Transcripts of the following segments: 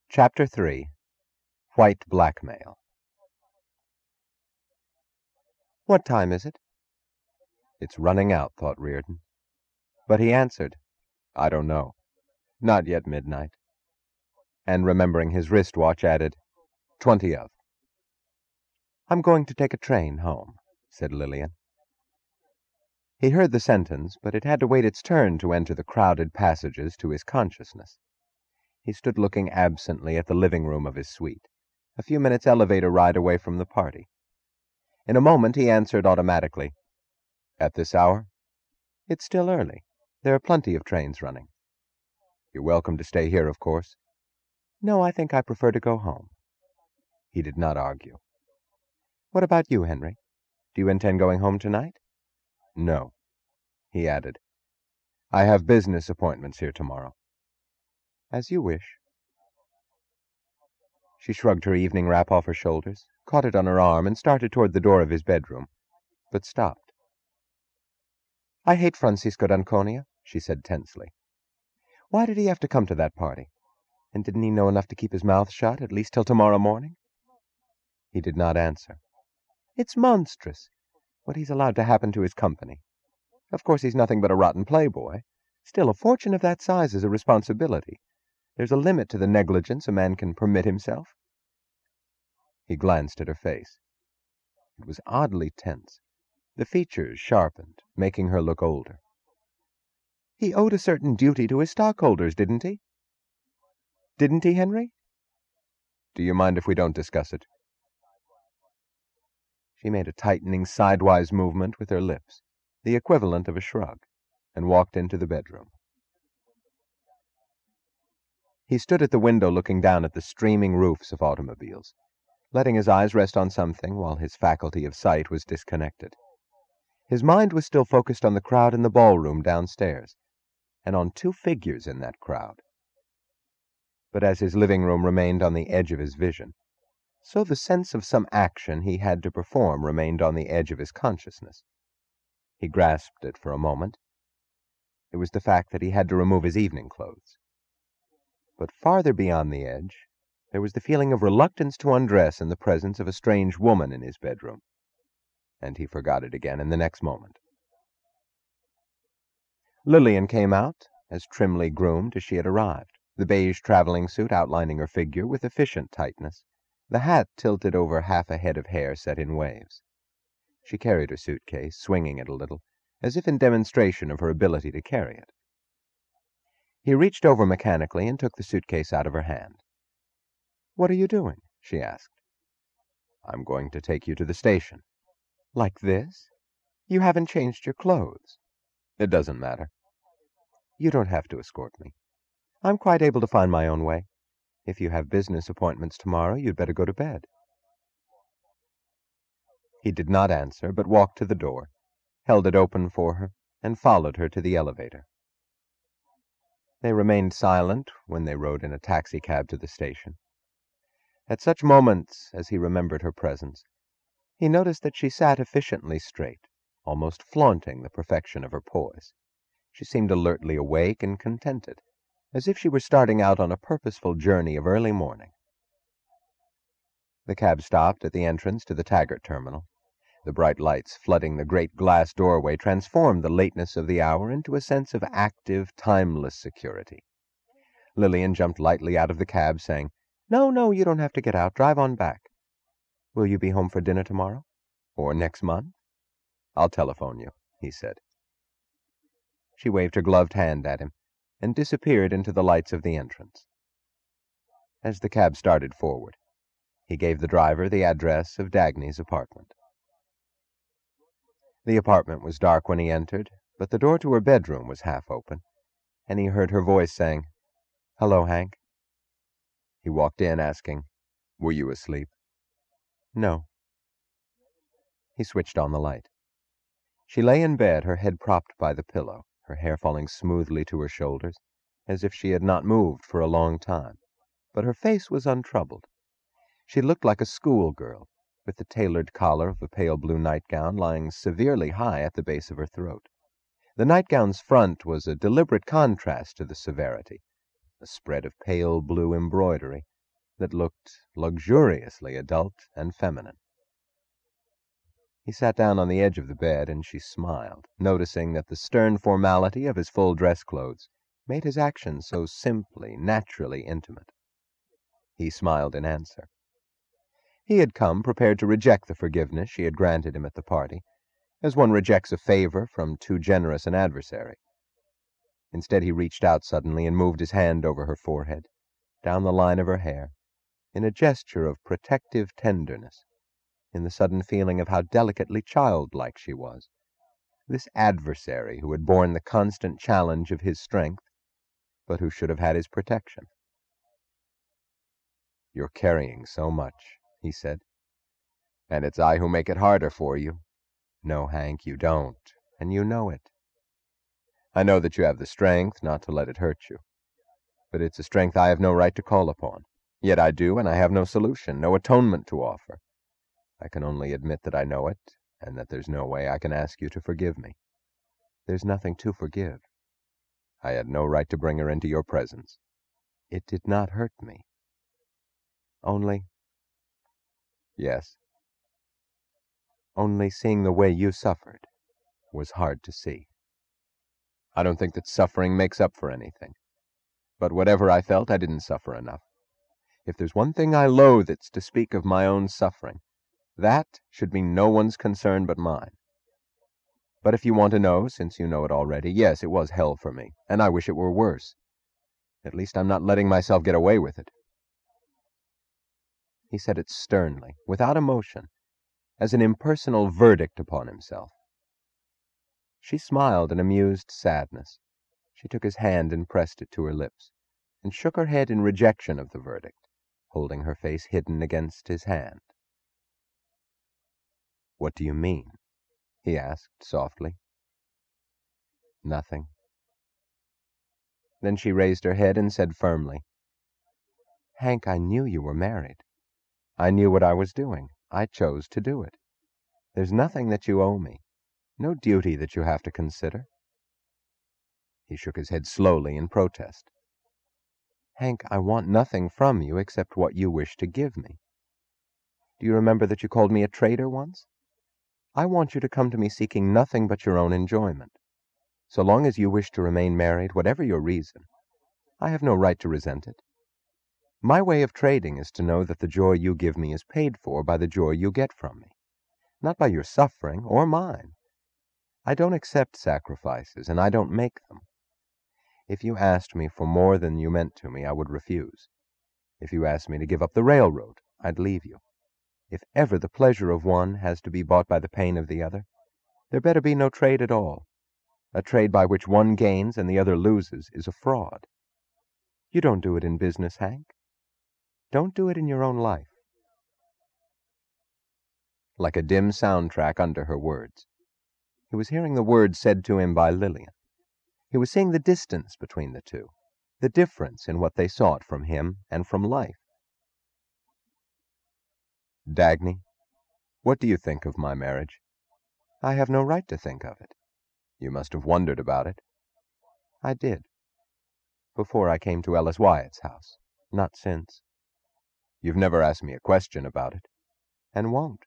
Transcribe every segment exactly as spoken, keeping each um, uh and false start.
Chapter three. White Blackmail. "What time is it?" "It's running out," thought Reardon. But he answered, "I don't know. Not yet midnight." And remembering his wristwatch, added, "Twenty of." "I'm going to take a train home," said Lillian. He heard the sentence, but it had to wait its turn to enter the crowded passages to his consciousness. He stood looking absently at the living room of his suite, a few minutes' elevator ride away from the party. In a moment he answered automatically, "At this hour?" "It's still early. There are plenty of trains running." "You're welcome to stay here, of course." "No, I think I prefer to go home." He did not argue. "What about you, Henry? Do you intend going home tonight?" "No," he added. "I have business appointments here tomorrow." "As you wish." She shrugged her evening wrap off her shoulders, caught it on her arm, and started toward the door of his bedroom, but stopped. "I hate Francisco d'Anconia," she said tensely. "Why did he have to come to that party? And didn't he know enough to keep his mouth shut, at least till tomorrow morning?" He did not answer. "It's monstrous, what he's allowed to happen to his company. Of course he's nothing but a rotten playboy. Still, a fortune of that size is a responsibility. There's a limit to the negligence a man can permit himself." He glanced at her face. It was oddly tense. The features sharpened, making her look older. "He owed a certain duty to his stockholders, didn't he? Didn't he, Henry?" "Do you mind if we don't discuss it?" She made a tightening sidewise movement with her lips, the equivalent of a shrug, and walked into the bedroom. He stood at the window looking down at the streaming roofs of automobiles, letting his eyes rest on something while his faculty of sight was disconnected. His mind was still focused on the crowd in the ballroom downstairs, and on two figures in that crowd. But as his living room remained on the edge of his vision, so the sense of some action he had to perform remained on the edge of his consciousness. He grasped it for a moment. It was the fact that he had to remove his evening clothes. But farther beyond the edge, there was the feeling of reluctance to undress in the presence of a strange woman in his bedroom. And he forgot it again in the next moment. Lillian came out, as trimly groomed as she had arrived, the beige traveling suit outlining her figure with efficient tightness, the hat tilted over half a head of hair set in waves. She carried her suitcase, swinging it a little, as if in demonstration of her ability to carry it. He reached over mechanically and took the suitcase out of her hand. "What are you doing?" she asked. "I'm going to take you to the station." "Like this? You haven't changed your clothes." "It doesn't matter." "You don't have to escort me. I'm quite able to find my own way. If you have business appointments tomorrow, you'd better go to bed." He did not answer, but walked to the door, held it open for her, and followed her to the elevator. They remained silent when they rode in a taxicab to the station. At such moments as he remembered her presence, he noticed that she sat efficiently straight, almost flaunting the perfection of her poise. She seemed alertly awake and contented, as if she were starting out on a purposeful journey of early morning. The cab stopped at the entrance to the Taggart terminal. The bright lights flooding the great glass doorway transformed the lateness of the hour into a sense of active, timeless security. Lillian jumped lightly out of the cab, saying, "No, no, you don't have to get out. Drive on back." "Will you be home for dinner tomorrow? Or next month?" "I'll telephone you," he said. She waved her gloved hand at him and disappeared into the lights of the entrance. As the cab started forward, he gave the driver the address of Dagny's apartment. The apartment was dark when he entered, but the door to her bedroom was half open, and he heard her voice saying, "Hello, Hank." He walked in, asking, "Were you asleep?" "No." He switched on the light. She lay in bed, her head propped by the pillow, her hair falling smoothly to her shoulders, as if she had not moved for a long time, but her face was untroubled. She looked like a schoolgirl, with the tailored collar of a pale blue nightgown lying severely high at the base of her throat. The nightgown's front was a deliberate contrast to the severity, a spread of pale blue embroidery, that looked luxuriously adult and feminine. He sat down on the edge of the bed, and she smiled, noticing that the stern formality of his full dress clothes made his actions so simply, naturally intimate. He smiled in answer. He had come prepared to reject the forgiveness she had granted him at the party, as one rejects a favor from too generous an adversary. Instead, he reached out suddenly and moved his hand over her forehead, down the line of her hair, in a gesture of protective tenderness, in the sudden feeling of how delicately childlike she was, this adversary who had borne the constant challenge of his strength, but who should have had his protection. "You're carrying so much," he said, "and it's I who make it harder for you." "No, Hank, you don't, and you know it." "I know that you have the strength not to let it hurt you, but it's a strength I have no right to call upon. Yet I do, and I have no solution, no atonement to offer. I can only admit that I know it, and that there's no way I can ask you to forgive me." "There's nothing to forgive." "I had no right to bring her into your presence." "It did not hurt me. Only—" "Yes?" "Only seeing the way you suffered was hard to see." "I don't think that suffering makes up for anything. But whatever I felt, I didn't suffer enough. If there's one thing I loathe, it's to speak of my own suffering. That should be no one's concern but mine. But if you want to know, since you know it already, yes, it was hell for me, and I wish it were worse. At least I'm not letting myself get away with it." He said it sternly, without emotion, as an impersonal verdict upon himself. She smiled an amused sadness. She took his hand and pressed it to her lips, and shook her head in rejection of the verdict, holding her face hidden against his hand. "What do you mean?" he asked softly. "Nothing." Then she raised her head and said firmly, "Hank, I knew you were married. I knew what I was doing. I chose to do it. There's nothing that you owe me, no duty that you have to consider." He shook his head slowly in protest. "Hank, I want nothing from you except what you wish to give me. Do you remember that you called me a traitor once? I want you to come to me seeking nothing but your own enjoyment. So long as you wish to remain married, whatever your reason, I have no right to resent it. My way of trading is to know that the joy you give me is paid for by the joy you get from me, not by your suffering or mine. I don't accept sacrifices, and I don't make them. If you asked me for more than you meant to me, I would refuse. If you asked me to give up the railroad, I'd leave you. If ever the pleasure of one has to be bought by the pain of the other, there better be no trade at all. A trade by which one gains and the other loses is a fraud. You don't do it in business, Hank. Don't do it in your own life." Like a dim soundtrack under her words, he was hearing the words said to him by Lillian. He was seeing the distance between the two, the difference in what they sought from him and from life. "Dagny, what do you think of my marriage?" "I have no right to think of it." "You must have wondered about it." "I did. Before I came to Ellis Wyatt's house. Not since." "You've never asked me a question about it." "And won't."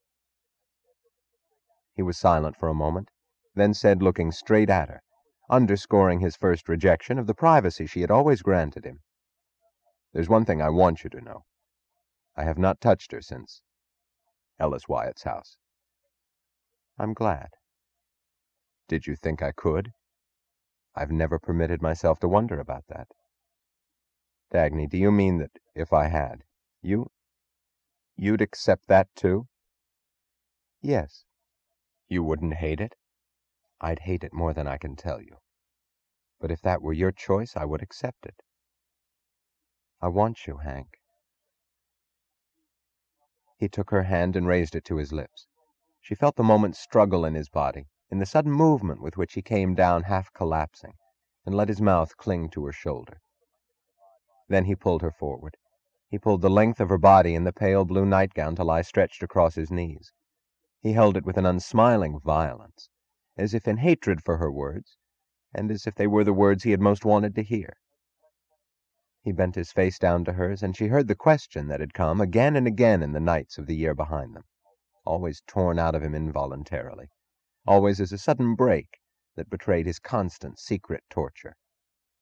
He was silent for a moment, then said, looking straight at her, underscoring his first rejection of the privacy she had always granted him, "There's one thing I want you to know. I have not touched her since Ellis Wyatt's house." "I'm glad." "Did you think I could?" "I've never permitted myself to wonder about that." "Dagny, do you mean that if I had, you, you'd accept that too?" "Yes." "You wouldn't hate it?" "I'd hate it more than I can tell you. But if that were your choice, I would accept it. I want you, Hank." He took her hand and raised it to his lips. She felt the moment's struggle in his body, in the sudden movement with which he came down half collapsing, and let his mouth cling to her shoulder. Then he pulled her forward. He pulled the length of her body in the pale blue nightgown to lie stretched across his knees. He held it with an unsmiling violence, as if in hatred for her words, and as if they were the words he had most wanted to hear. He bent his face down to hers, and she heard the question that had come again and again in the nights of the year behind them, always torn out of him involuntarily, always as a sudden break that betrayed his constant secret torture.